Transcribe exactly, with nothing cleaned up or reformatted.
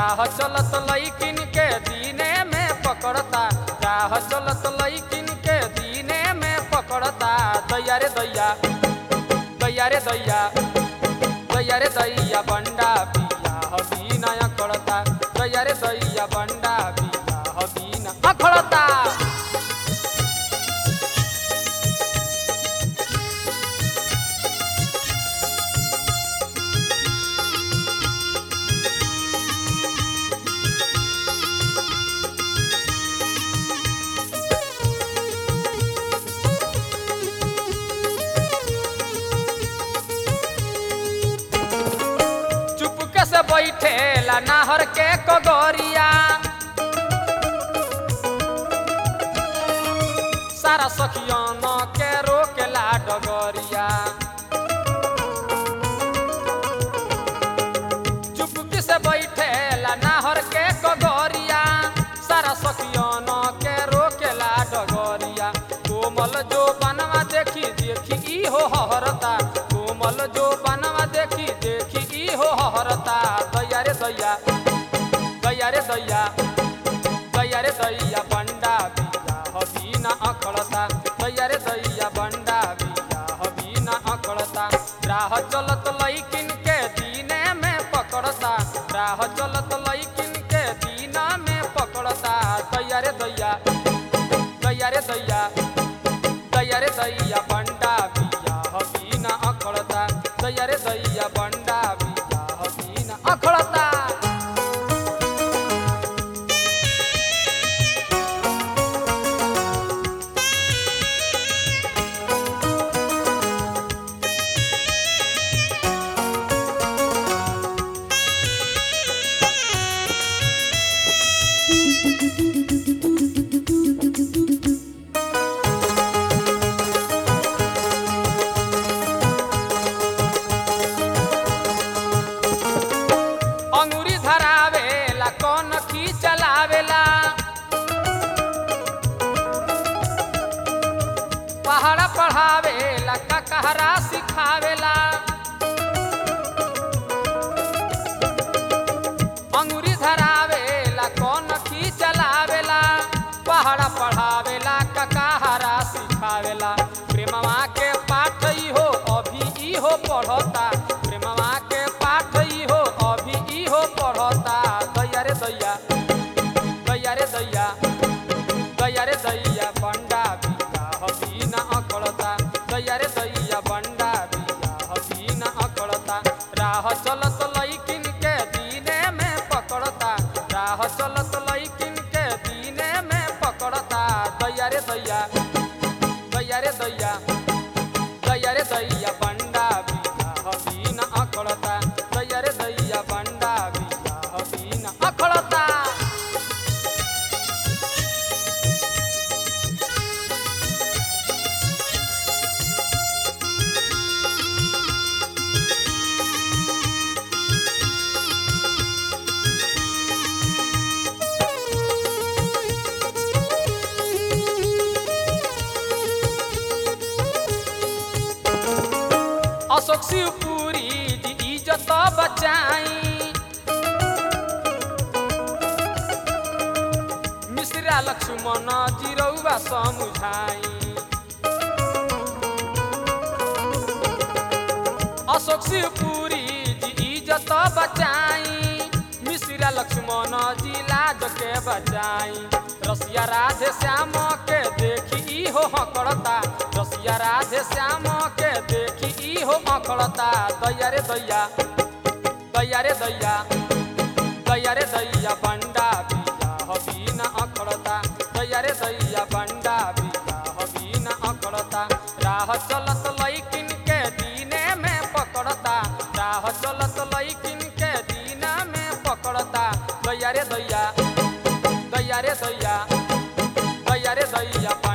राह चलत लईकिन के दीने में पकड़ता राह चलत लईकिन के दीने में पकड़ता दैया रे दैया दैया रे दैया दैया रे दैया बंडा पिया हबीना अखड़ता दैया रे दैया बंडा पिया हबीना अखड़ता। बैठेला नाहर के कगोरिया सारा सखियन के रोकेला डगरिया चुपकी से बैठेला नाहर के कगोरिया सारा सखियन के रोकेला डगरिया कोमल जो बनवा देखी देखी ई हो हरता कोमल जो बनवा देखी देखी ई हो हरता दैया रे दैया दैया रे दैया दैया रे दैया बंडा बिया हबीना अखड़ता दैया रे दैया बंडा बिया हबीना अखड़ता राह चलत लईकिन के दीने में पकड़ता राह चलत लईकिन के दीना में पकड़ता दैया रे दैया दैया रे दैया दैया रे दैया बंडा बिया हबीना अखड़ता दैया रे दैया बंडा बिया हबीना अखड़ता। अंगूरी धरावेला कौन की चलावेला पहाड़ा पढ़ावेला ककहरा सिखावेला अंगूरी धरावेला कौन की चलावेला पहाड़ा पढ़ावेला ककहरा सिखावेला प्रेमवा के पाठ ई हो अभी ई हो पढ़ता प्रेमवा के पाठ ई हो अभी ई हो पढ़ता दैया रे दैया दैया रे दैया दैया रे दैया बंडा बिया हबीना अखड़ता दैया रे दैया बंडा बिया हबीना अखड़ता राह चलत लईकिन के दीने में पकड़ता राह चलत लईकिन के दीने में पकड़ता दैया रे दैया दैया रे दैया दैया रे दैया बंडा बिया हबीना अखड़ता दैया रे दैया बंडा बिया हबीना अखड़ता। अशोक शिवपुरी जी इज्जत बचाई मिश्रा लक्ष्मण जी रउआ समुझाई अशोक शिवपुरी जी इज्जत बचाई मिश्रा लक्ष्मण जी लाज के बचाई रसिया राधे श्याम के देखी ई हो हकड़ता रसिया राधे श्याम के देखी ई हो हकड़ता दैया रे दैया दैया रे दैया दैया रे दैया बंडा बिया हबीना अखड़ता दैया रे दैया बंडा बिया हबीना अखड़ता राह चलत लईकिन के दीने में पकड़ता राह चलत लईकिन के दीना में पकड़ता दैया रे दैया दैया रे दैया दैया रे दैया